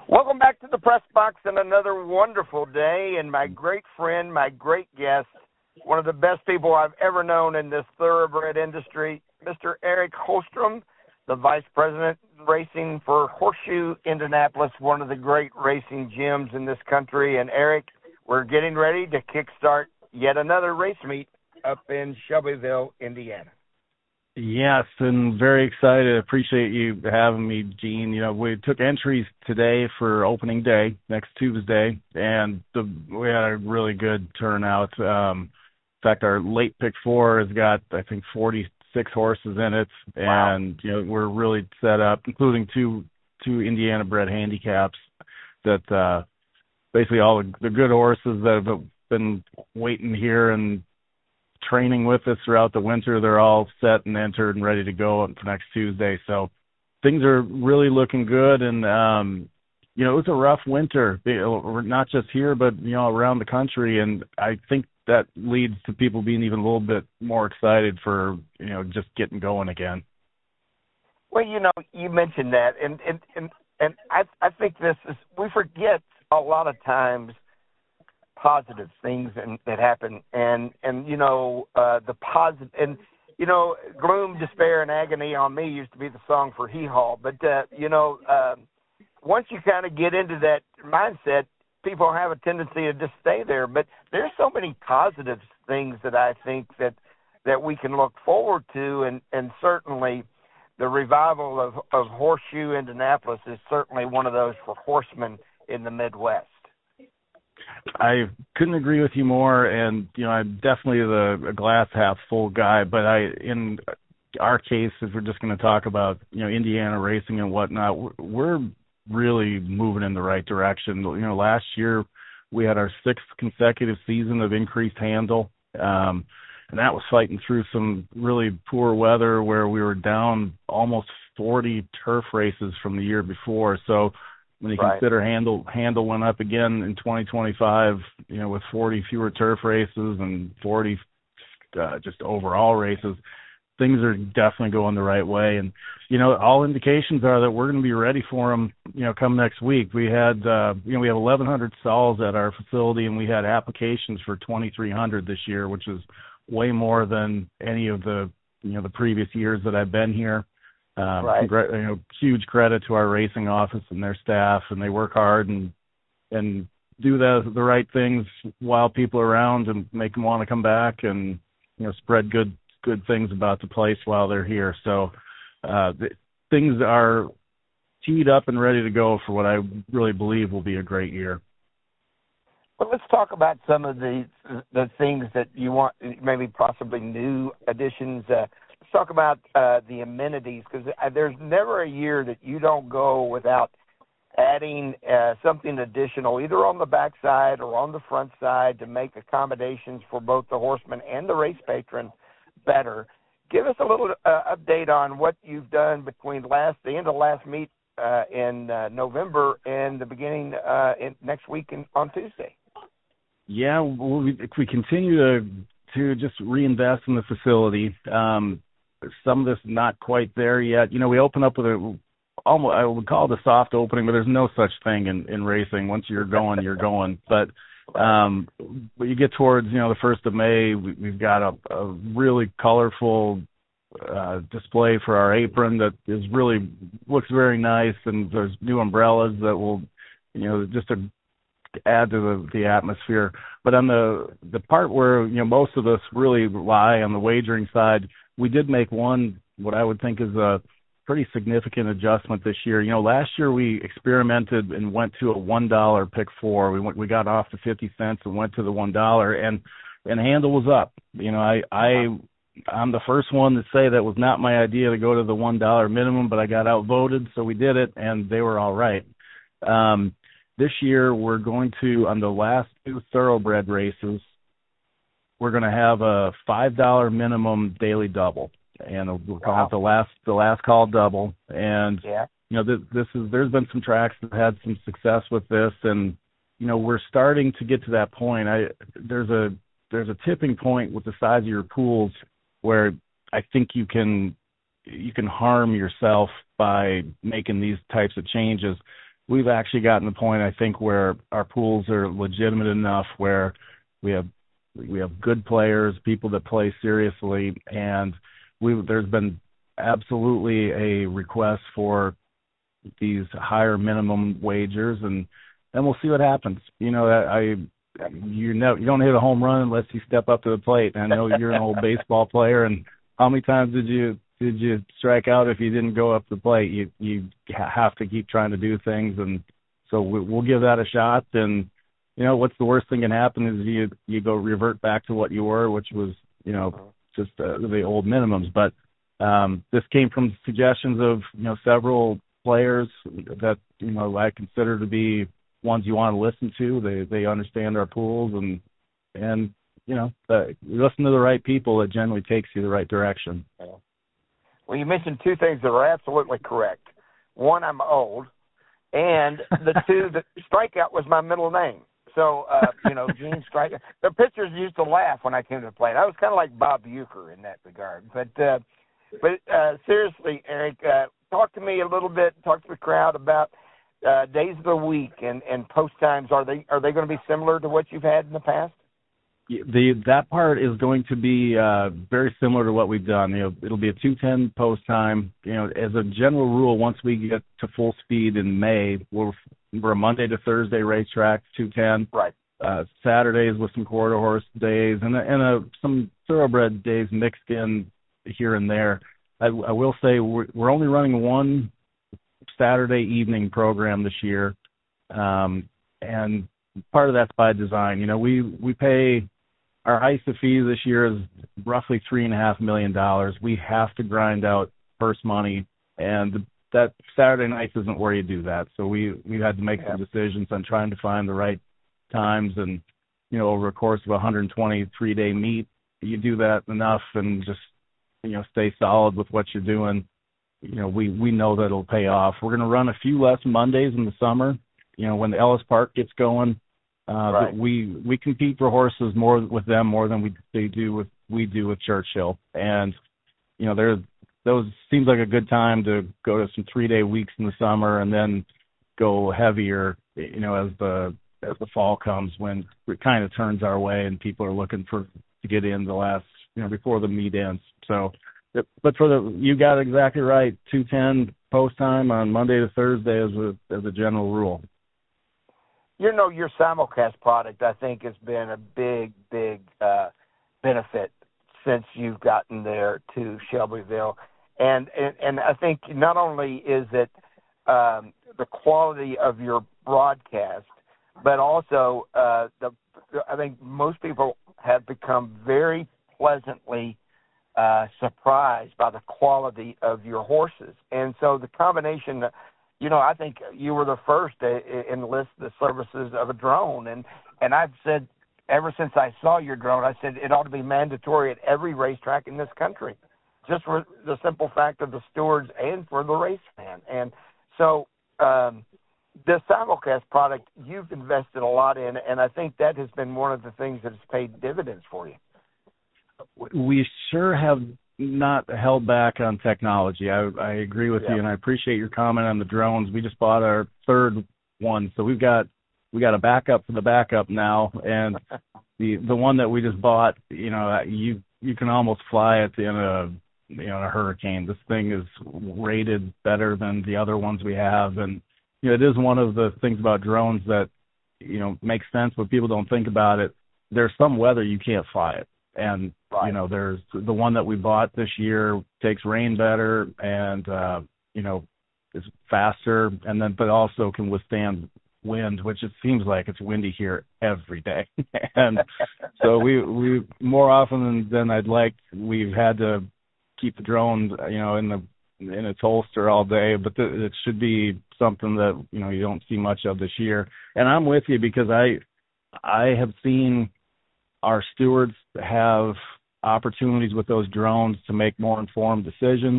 Welcome back to the Press Box and another wonderful day. And my great friend, my great guest, one of the best people I've ever known in this thoroughbred industry, Mr. Eric Holstrom, the Vice President racing for Horseshoe Indianapolis, one of the great racing gyms in this country. And Eric, we're getting ready to kickstart yet another race meet up in Shelbyville, Indiana. Yes, and very excited. Appreciate you having me, Gene. You know, we took entries today for opening day, next Tuesday, and we had a really good turnout. In fact, our late pick 4 has got, I think, 46 horses in it, and you know, we're really set up, including two Indiana-bred handicaps that basically all the good horses that have been waiting here and training with us throughout the winter, they're all set and entered and ready to go for next Tuesday. So things are really looking good. And, you know, it was a rough winter, not just here, but, you know, around the country. And I think that leads to people being even a little bit more excited for, you know, just getting going again. Well, you know, you mentioned that. And I think this is, we forget a lot of times positive things that happen, and you know, the positive, and you know, gloom, despair, and agony on me used to be the song for Hee Haw. But you know, once you kind of get into that mindset, people have a tendency to just stay there. But there's so many positive things that I think that we can look forward to, and certainly the revival of Horseshoe Indianapolis is certainly one of those for horsemen in the Midwest. I couldn't agree with you more, and you know, I'm definitely a glass half full guy. But in our case, if we're just going to talk about, you know, Indiana racing and whatnot, we're really moving in the right direction. You know, last year we had our 6th consecutive season of increased handle, and that was fighting through some really poor weather where we were down almost 40 turf races from the year before. So when you consider handle went up again in 2025, you know, with 40 fewer turf races and 40 just overall races, things are definitely going the right way. And, you know, all indications are that we're going to be ready for them, you know, come next week. We had, you know, we have 1,100 stalls at our facility, and we had applications for 2,300 this year, which is way more than any of the, you know, the previous years that I've been here. You know, huge credit to our racing office and their staff, and they work hard and do the right things while people are around and make them want to come back, and you know, spread good things about the place while they're here. So things are teed up and ready to go for what I really believe will be a great year. Well, let's talk about some of the things that you want, maybe possibly new additions. Let's talk about the amenities, because there's never a year that you don't go without adding something additional, either on the back side or on the front side, to make accommodations for both the horseman and the race patron better. Give us a little update on what you've done between the end of last meet in November and the beginning next week on Tuesday. Yeah, we continue to just reinvest in the facility. Some of this not quite there yet. You know, we open up with almost, I would call it a soft opening, but there's no such thing in racing. Once you're going, you're going. But you get towards, you know, the 1st of May, we've got a really colorful display for our apron that looks very nice, and there's new umbrellas that will, you know, just to add to the atmosphere. But on the part where, you know, most of us really rely on the wagering side, we did make what I would think is a pretty significant adjustment this year. You know, last year we experimented and went to a $1 pick 4. We got off the 50 cents and went to the $1, and handle was up. You know, I'm the first one to say that was not my idea to go to the $1 minimum, but I got outvoted, so we did it, and they were all right. This year we're going to, on the last 2 thoroughbred races, we're going to have a $5 minimum daily double, and we'll call it the last call double. And you know, there's been some tracks that had some success with this, and you know, we're starting to get to that point. There's a tipping point with the size of your pools where I think you can harm yourself by making these types of changes. we've actually gotten to the point, I think, where our pools are legitimate enough where we have good players, people that play seriously, and there's been absolutely a request for these higher minimum wagers, and we'll see what happens. You don't hit a home run unless you step up to the plate. And I know you're an old baseball player, and how many times did you strike out if you didn't go up the plate? You have to keep trying to do things, and so we'll give that a shot. And what's the worst thing can happen is you go revert back to what you were, which was just the old minimums. But this came from suggestions of several players that I consider to be ones you want to listen to. They understand our pools, and you listen to the right people. It generally takes you the right direction. Well, you mentioned two things that are absolutely correct. One, I'm old, and the two, that strikeout was my middle name. So, Gene Strikeout. The pitchers used to laugh when I came to the plate. I was kind of like Bob Uecker in that regard. But seriously, Eric, talk to me a little bit. Talk to the crowd about days of the week and post times. Are they going to be similar to what you've had in the past? That part is going to be very similar to what we've done. It'll be a 2:10 post time. As a general rule, once we get to full speed in May, we're a Monday to Thursday racetrack, 2:10. Right. Saturdays with some quarter horse days and some thoroughbred days mixed in here and there. I will say we're only running one Saturday evening program this year, and part of that's by design. We pay. Our ISA fee this year is roughly $3.5 million. We have to grind out purse money, and that Saturday night isn't where you do that. So we had to make some decisions on trying to find the right times, and over a course of a 123-day meet, you do that enough and just stay solid with what you're doing. We know that it'll pay off. We're going to run a few less Mondays in the summer. When the Ellis Park gets going. Right. But we compete for horses more than we do with Churchill, and those seems like a good time to go to some 3-day weeks in the summer and then go heavier as the fall comes, when it kind of turns our way and people are looking to get in the last before the meet ends. So, but you got it exactly right. 2:10 post time on Monday to Thursday as a general rule. Your simulcast product, I think, has been a big benefit since you've gotten there to Shelbyville. And I think not only is it the quality of your broadcast, but also I think most people have become very pleasantly surprised by the quality of your horses. And so the combination – I think you were the first to enlist the services of a drone. And I've said ever since I saw your drone, I said it ought to be mandatory at every racetrack in this country, just for the simple fact of the stewards and for the race fan. And so the simulcast product you've invested a lot in, and I think that has been one of the things that has paid dividends for you. We sure have not held back on technology. I agree with you, and I appreciate your comment on the drones. We just bought our third one, so we got a backup for the backup now, and the one that we just bought, you can almost fly it in a hurricane. This thing is rated better than the other ones we have, and it is one of the things about drones that makes sense, but people don't think about it. There's some weather you can't fly it. And, there's the one that we bought this year takes rain better and, is faster but also can withstand wind, which it seems like it's windy here every day. And so we more often than I'd like, we've had to keep the drone, in its holster all day, but it should be something that, you don't see much of this year. And I'm with you because I have seen our stewards have opportunities with those drones to make more informed decisions.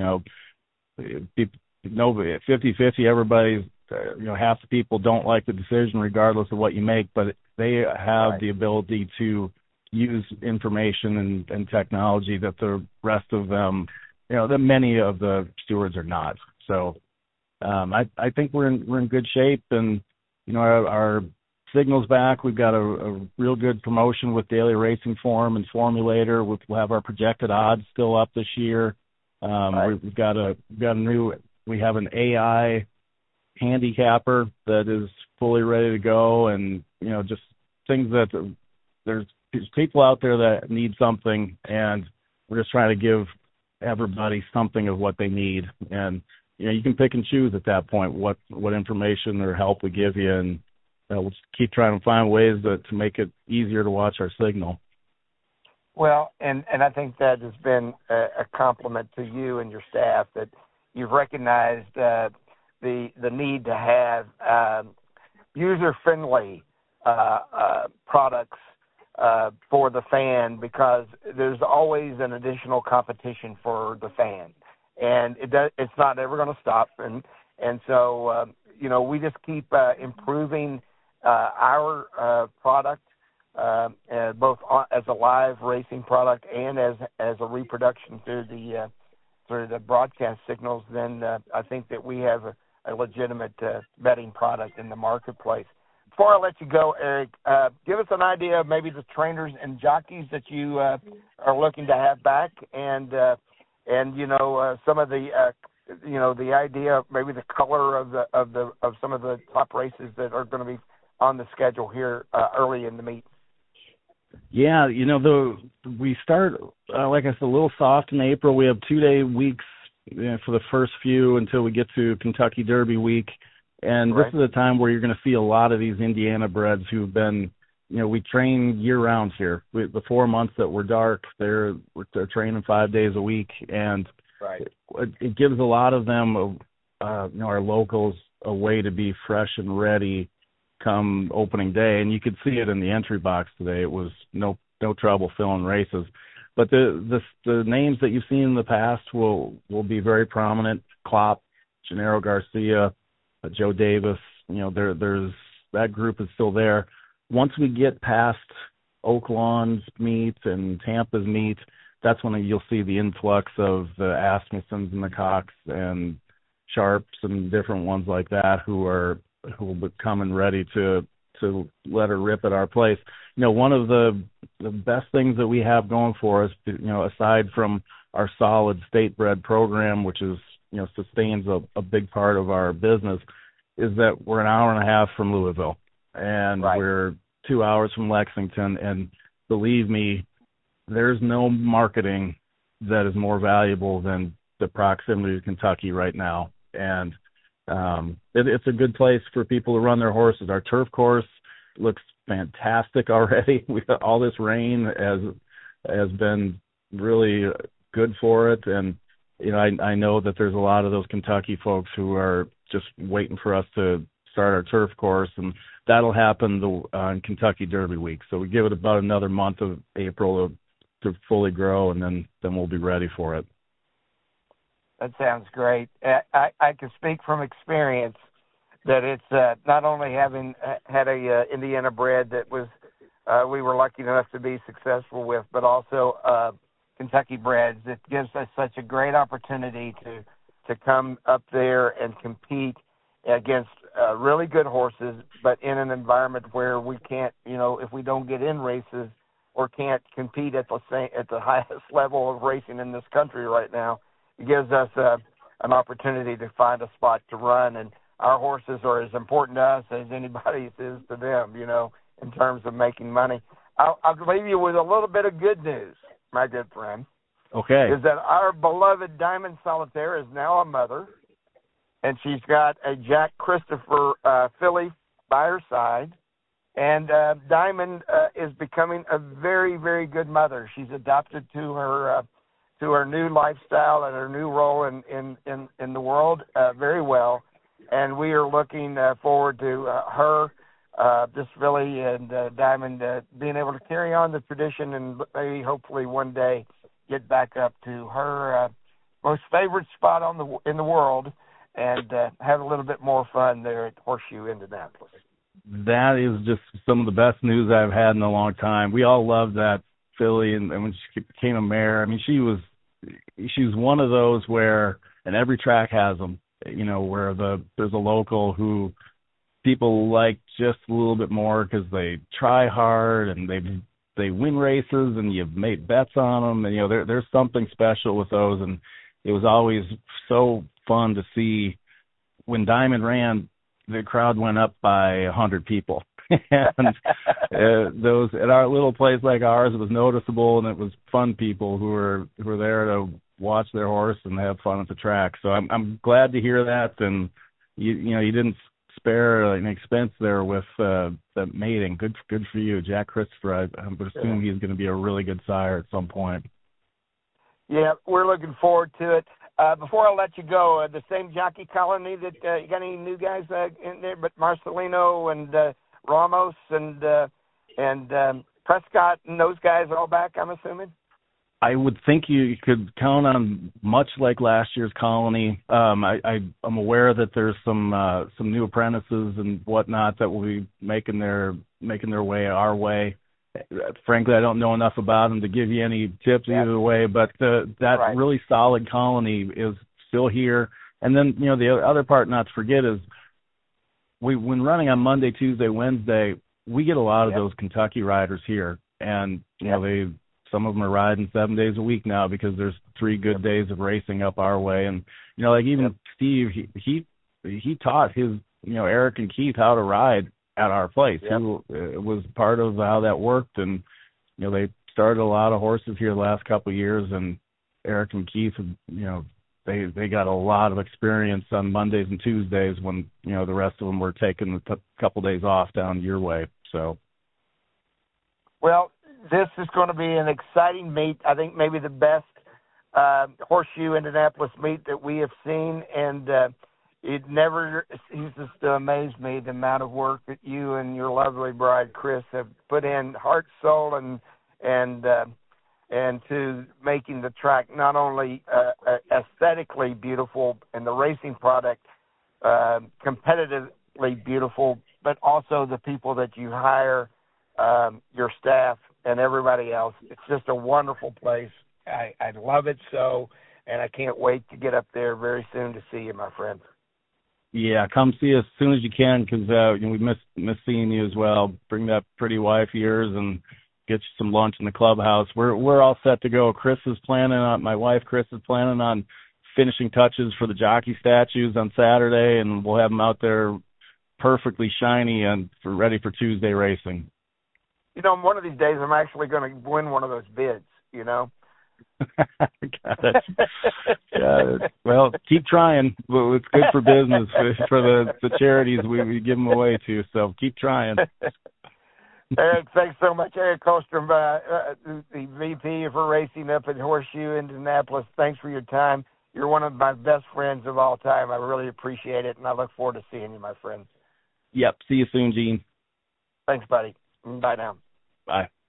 50-50, everybody's, half the people don't like the decision regardless of what you make, but they have the ability to use information and technology that the rest of them, that many of the stewards are not. So I think we're in good shape, and our signal's back. We've got a real good promotion with Daily Racing Form and Formulator. We'll have our projected odds still up this year. Right. We have an AI handicapper that is fully ready to go, and just things that there's people out there that need something, and we're just trying to give everybody something of what they need. And you can pick and choose at that point what information or help we give you, and we'll just keep trying to find ways to make it easier to watch our signal. Well, and I think that has been a compliment to you and your staff, that you've recognized the need to have user-friendly products for the fan, because there's always an additional competition for the fan, and it's not ever going to stop. And so we just keep improving our product, both as a live racing product and as a reproduction through the broadcast signals. Then I think that we have a legitimate betting product in the marketplace. Before I let you go, Eric, give us an idea of maybe the trainers and jockeys that you are looking to have back, and some of the idea of maybe the color of some of the top races that are going to be on the schedule here early in the meet. Yeah, we start, like I said, a little soft in April. We have 2-day weeks for the first few until we get to Kentucky Derby week. And Right. This is a time where you're going to see a lot of these Indiana breds who've been, we train year-round here. The 4 months that we're dark, they're training 5 days a week. And Right. it gives a lot of them, our locals, a way to be fresh and ready come opening day. And you could see it in the entry box today. It was no trouble filling races. But the names that you've seen in the past will be very prominent. Klopp, Gennaro Garcia, Joe Davis, there's that group is still there. Once we get past Oaklawn's meet and Tampa's meet, that's when you'll see the influx of the Asmussens and the Cox and Sharps and different ones like that who will be coming ready to let her rip at our place. One of the best things that we have going for us, aside from our solid state bred program, which is sustains a big part of our business, is that we're an hour and a half from Louisville, and Right. we're 2 hours from Lexington. And believe me, there's no marketing that is more valuable than the proximity to Kentucky right now. And it's a good place for people to run their horses. Our turf course looks fantastic already. We got all this rain has been really good for it, and I know that there's a lot of those Kentucky folks who are just waiting for us to start our turf course, and that'll happen on Kentucky Derby week. So we give it about another month of April to fully grow, and then we'll be ready for it. That sounds great. I can speak from experience that it's not only having had a Indiana bred that was we were lucky enough to be successful with, but also Kentucky breds. It gives us such a great opportunity to come up there and compete against really good horses, but in an environment where we can't, if we don't get in races or can't compete at the highest level of racing in this country right now, it gives us an opportunity to find a spot to run. And our horses are as important to us as anybody's is to them, in terms of making money. I'll leave you with a little bit of good news, my good friend. Okay. Is that our beloved Diamond Solitaire is now a mother, and she's got a Jack Christopher filly by her side. And Diamond is becoming a very, very good mother. She's adapted to her new lifestyle and her new role in the world very well. And we are looking forward to her, this filly and Diamond being able to carry on the tradition and maybe hopefully one day get back up to her most favorite spot in the world and have a little bit more fun there at Horseshoe Indianapolis. That is just some of the best news I've had in a long time. We all loved that filly, and when she became a mare, I mean, she was one of those where, and every track has them, where there's a local who people like just a little bit more because they try hard and they win races and you've made bets on them, and there's something special with those. And it was always so fun to see when Diamond ran, the crowd went up by 100 people. And those at our little place like ours, it was noticeable, and it was fun people who were there to watch their horse and have fun at the track. So I'm glad to hear that, and you didn't spare an expense there with the mating. Good for you, Jack Christopher. I would assume he's going to be a really good sire at some point. Yeah, we're looking forward to it. Before I let you go, the same jockey colony that you got any new guys in there, but Marcelino and Ramos and Prescott and those guys are all back, I'm assuming? I would think you could count on much like last year's colony. I'm aware that there's some new apprentices and whatnot that will be making their way our way. Frankly, I don't know enough about them to give you any tips either way, but that really solid colony is still here. And then, the other part not to forget is when running on Monday, Tuesday, Wednesday, we get a lot of those Kentucky riders here. And, some of them are riding 7 days a week now because there's 3 good days of racing up our way. And, even Steve, he taught his, Eric and Keith how to ride at our place. He was part of how that worked. And, they started a lot of horses here the last couple of years, and Eric and Keith, they got a lot of experience on Mondays and Tuesdays when, the rest of them were taking a couple days off down your way. So. Well, this is going to be an exciting meet. I think maybe the best Horseshoe Indianapolis meet that we have seen, and it never ceases to amaze me the amount of work that you and your lovely bride Chris have put in, heart, soul, and to making the track not only aesthetically beautiful and the racing product competitively beautiful, but also the people that you hire, your staff, and everybody else. It's just a wonderful place. I love it so, and I can't wait to get up there very soon to see you, my friend. Yeah, come see us as soon as you can, because we miss seeing you as well. Bring that pretty wife of yours and get you some lunch in the clubhouse. We're all set to go. My wife Chris is planning on finishing touches for the jockey statues on Saturday, and we'll have them out there perfectly shiny and ready for Tuesday racing. One of these days I'm actually going to win one of those bids, Got it. Well, keep trying. Well, it's good for business, for the charities we give them away to, so keep trying. Eric, thanks so much. Eric Kostrom, the VP for racing up at Horseshoe Indianapolis. Thanks for your time. You're one of my best friends of all time. I really appreciate it, and I look forward to seeing you, my friend. Yep. See you soon, Gene. Thanks, buddy. Bye now. Bye.